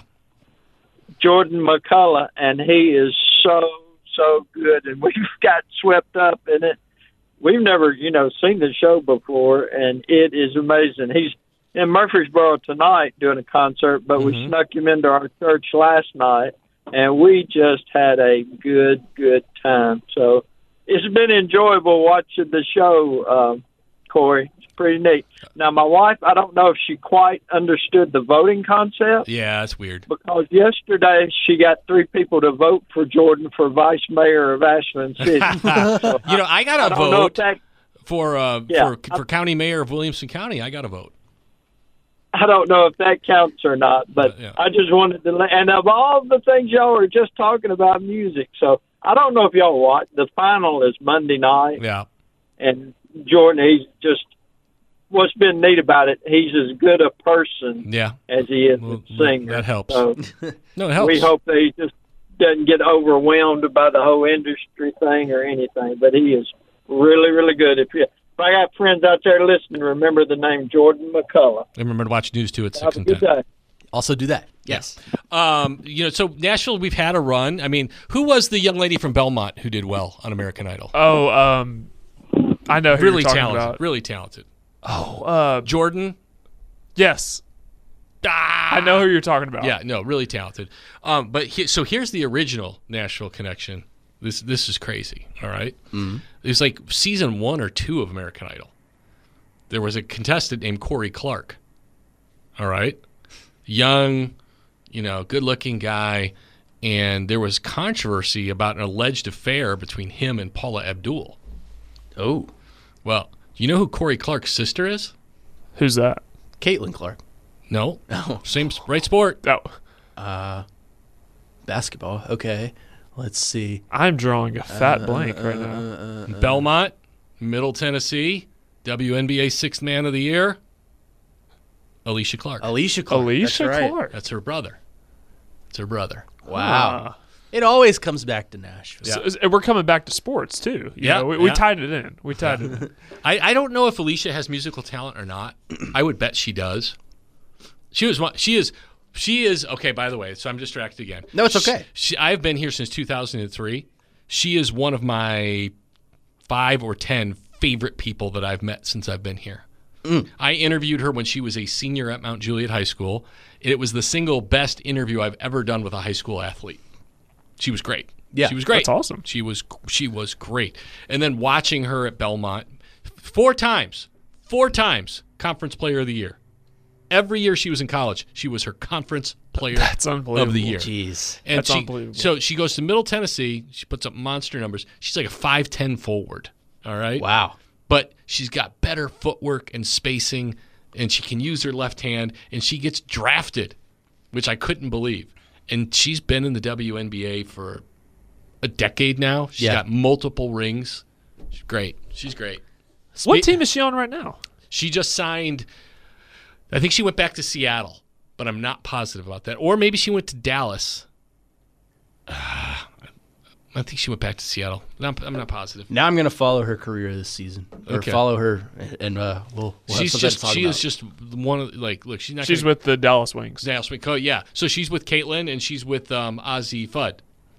S8: Jordan McCullough, and he is so, so good. And we've got swept up in it. We've never, you know, seen the show before, and it is amazing. He's in Murfreesboro tonight doing a concert, but we snuck him into our church last night, and we just had a good, good time. So it's been enjoyable watching the show, um, Corey. It's pretty neat. Now, my wife, I don't know if she quite understood the voting concept,
S4: Yeah, that's weird.
S8: because yesterday she got three people to vote for Jordan for vice mayor of Ashland City. So,
S4: You know, I got
S8: I
S4: a
S8: don't know if
S4: vote
S8: that
S4: for uh,
S8: Yeah.
S4: for for county mayor of Williamson County. I got a vote.
S8: I don't know if that counts or not, but
S4: Uh, yeah.
S8: I just wanted to. let- And of all the things y'all are just talking about music, so I don't know if y'all watch. The final is Monday night,
S4: Yeah.
S8: and Jordan, he's just. What's been neat about it, he's as good a person
S4: Yeah.
S8: as he is
S4: Well,
S8: a singer.
S4: that helps.
S8: So
S4: No, it helps.
S8: we hope that he just doesn't get overwhelmed by the whole industry thing or anything. But he is really, really good. If you, if I got friends out there listening, remember the name Jordan McCullough.
S4: I remember to watch News two at
S8: Have
S4: six
S8: a
S4: and
S8: good
S4: ten.
S8: day.
S3: Also do that. Yes.
S4: Um, you know, so Nashville, we've had a run. I mean, who was the young lady from Belmont who did well on American Idol?
S6: Oh, um, I know who
S4: really
S6: you're talking
S4: talented.
S6: about.
S4: Really talented.
S6: Oh, uh,
S4: Jordan.
S6: yes,
S4: Ah!
S6: I know who you're talking about.
S4: Yeah, no, really talented. Um, but he, so here's the original Nashville connection. This this is crazy. All right? Mm-hmm. It was like season one or two of American Idol. There was a contestant named Corey Clark. All right, young, you know, good-looking guy, and there was controversy about an alleged affair between him and Paula Abdul.
S3: Oh,
S4: Well, you know who Corey Clark's sister is?
S6: Who's that?
S3: Caitlin Clark.
S4: No,
S3: Oh.
S4: same s- right sport.
S6: Oh,
S3: Basketball. Okay. Let's see.
S6: I'm drawing a fat
S4: Uh,
S6: blank right now.
S4: Belmont, Middle Tennessee, W N B A Sixth Man of the Year, Alicia Clark.
S3: Alicia Clark.
S6: Alicia
S3: That's right.
S6: Clark.
S4: That's her brother. That's her brother.
S3: Wow. It always comes back to Nashville.
S6: So, and we're coming back to sports too. You
S4: Yeah,
S6: know, we, we
S4: yeah.
S6: tied it in. We tied it in.
S4: I, I don't know if Alicia has musical talent or not. I would bet she does. She was one. She is. She is okay. By the way, so I'm distracted again.
S3: No, it's okay.
S4: She, she, I've been here since two thousand three. She is one of my five or ten favorite people that I've met since I've been here. Mm. I interviewed her when she was a senior at Mount Juliet High School. It was the single best interview I've ever done with a high school athlete. She was great.
S3: Yeah,
S4: she was great.
S6: That's awesome.
S4: She was she was great. And then watching her at Belmont four times, four times Conference Player of the Year. Every year she was in college, she was her Conference Player
S6: That's unbelievable.
S4: of the Year.
S3: Jeez.
S4: And
S6: That's
S4: she,
S6: unbelievable.
S4: So she goes to Middle Tennessee. She puts up monster numbers. She's like a five ten forward. All right.
S3: Wow.
S4: But she's got better footwork and spacing, and she can use her left hand, and she gets drafted, which I couldn't believe. And she's been in the W N B A for a decade now. She's
S3: Yeah.
S4: got multiple rings. She's great. She's great.
S6: What
S4: Spe-
S6: team is she on right now?
S4: She just signed, I think she went back to Seattle, but I'm not positive about that. Or maybe she went to Dallas. Uh, I think she went back to Seattle. I'm, I'm not positive.
S3: Now I'm going to follow her career this season, or
S4: Okay.
S3: follow her, and uh, we'll. we'll
S4: She's
S3: have something
S4: just
S3: to talk
S4: she
S3: about.
S4: is just one of like look she's not
S6: She's
S4: gonna,
S6: with the Dallas Wings.
S4: Dallas Wing. Oh, yeah. So she's with Caitlin and she's with um, Ozzy Fudd.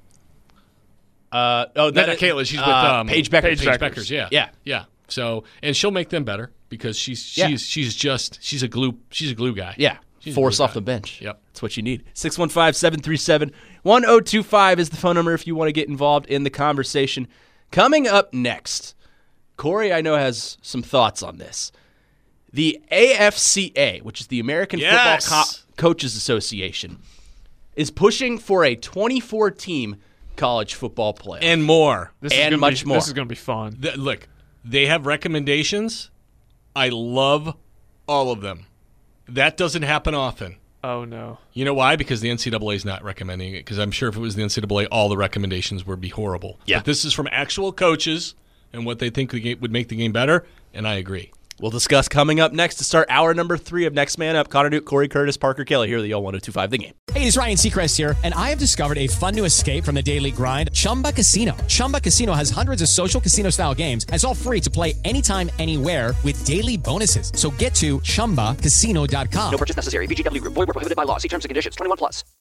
S3: Uh, oh,
S4: Not, not Caitlin. She's with
S3: uh,
S4: um,
S3: Paige Becker.
S6: Paige
S4: Paige
S6: Beckers.
S4: Beckers. Yeah,
S3: Yeah.
S4: yeah. So and she'll make them better because she's she's
S3: Yeah.
S4: she's just she's a glue she's a glue guy.
S3: Yeah,
S4: She's a
S3: force
S4: glue
S3: off
S4: guy.
S3: the bench.
S4: Yep.
S3: That's what you need. six one five, seven three seven, one zero two five is the phone number if you want to get involved in the conversation. Coming up next, Corey, I know, has some thoughts on this. The A F C A, which is the American
S4: Yes.
S3: Football Co- Coaches Association, is pushing for a twenty-four team college football playoff.
S4: And more.
S6: This is
S3: And
S6: gonna
S3: much
S6: be,
S3: more.
S6: This is going to be fun.
S4: Th- look, they have recommendations. I love all of them. That doesn't happen often.
S6: Oh no.
S4: You know why? Because the N C double A is not recommending it. Because I'm sure if it was the N C double A, all the recommendations would be horrible.
S3: Yeah.
S4: But this is from actual coaches and what they think the game would make the game better, and I agree.
S3: We'll discuss coming up next to start hour number three of Next Man Up. Connor Duke, Corey Curtis, Parker Kelly here at the O one oh two five The Game.
S1: Hey, it's Ryan Seacrest here, and I have discovered a fun new escape from the daily grind, Chumba Casino. Chumba Casino has hundreds of social casino-style games, and it's all free to play anytime, anywhere with daily bonuses. So get to Chumba Casino dot com.
S2: No purchase necessary. V G W Group. Void where prohibited by law. See terms and conditions. twenty-one plus.